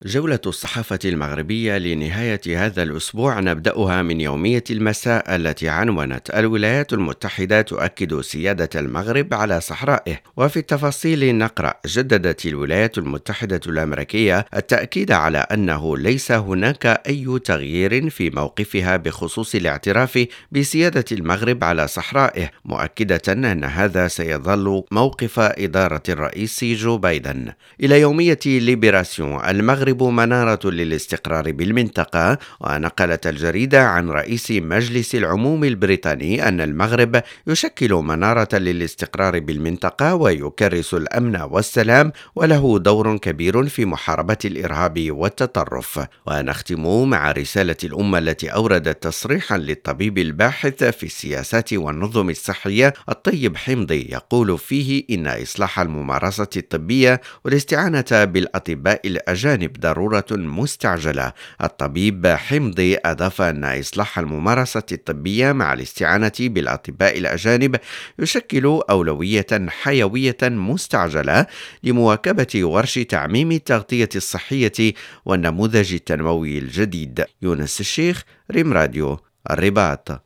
جولة الصحافة المغربية لنهاية هذا الأسبوع نبدأها من يومية المساء التي عنونت: الولايات المتحدة تؤكد سيادة المغرب على صحرائه. وفي التفاصيل نقرأ: جددت الولايات المتحدة الأمريكية التأكيد على أنه ليس هناك أي تغيير في موقفها بخصوص الاعتراف بسيادة المغرب على صحرائه، مؤكدة أن هذا سيظل موقف إدارة الرئيس جو بايدن. إلى يومية ليبراسيون: المغرب منارة للاستقرار بالمنطقة. ونقلت الجريدة عن رئيس مجلس العموم البريطاني أن المغرب يشكل منارة للاستقرار بالمنطقة ويكرس الأمن والسلام، وله دور كبير في محاربة الإرهاب والتطرف. ونختم مع رسالة الأمة التي أوردت تصريحا للطبيب الباحث في السياسات والنظم الصحية الطيب حمضي، يقول فيه إن إصلاح الممارسة الطبية والاستعانة بالأطباء الأجانب ضرورة مستعجلة. الطبيب حمضي أضاف أن إصلاح الممارسة الطبية مع الاستعانة بالأطباء الأجانب يشكل أولوية حيوية مستعجلة لمواكبة ورش تعميم التغطية الصحية والنموذج التنموي الجديد. يونس الشيخ، ريم راديو، الرباط.